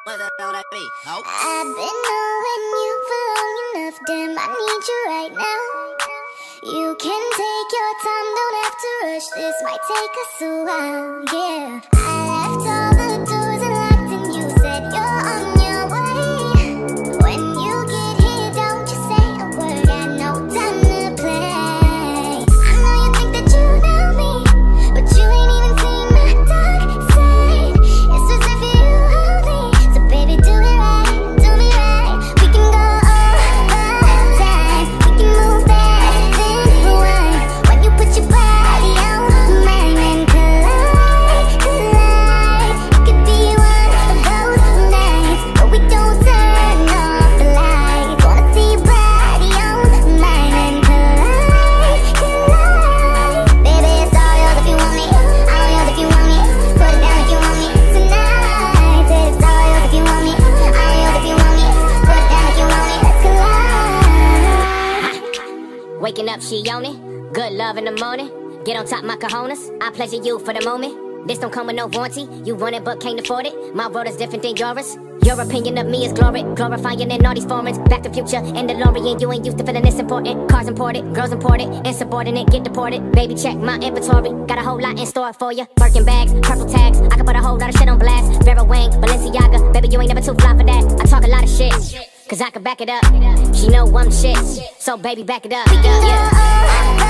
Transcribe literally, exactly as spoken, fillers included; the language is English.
What the hell that be? No. I've been knowing you for long enough, damn, I need you right now. You can take your time, don't have to rush, this might take us a while, yeah. I left all the doors unlocked and you said you're on your way. When you get here, don't you say a word, got no time to play. I know you think that you know me, but you ain't even seen my dark side. It's as if you hold me, so baby do it right, do me right. We can go all the time, we can move fast and rewind. When you put your body on mine and collide, collide. It could be one of those nights where we don't turn off the lights. Wanna see your body on mine and collide, collide. Baby, it's all yours if you want me, all yours if you want me. Put it down if you want me tonight. Say it's all yours if you want me, all yours if you want me. Put it down if you want me. Let's collide. Waking up, she on it. Good love in the morning. Get on top, my cojones. I pleasure you for the moment. This don't come with no warranty. You want it but can't afford it. My world is different than yours. Your opinion of me is glory, glorifying in all these foreigns. Back to future and DeLorean. You ain't used to feeling this important. Cars imported, girls imported, insubordinate, get deported. Baby, check my inventory. Got a whole lot in store for you. Birkin bags, purple tags. I can put a whole lot of shit on blast. Vera Wang, Balenciaga. Baby, you ain't never too fly for that. I talk a lot of shit, cause I can back it up. She know I'm shit, so baby, back it up. We can go all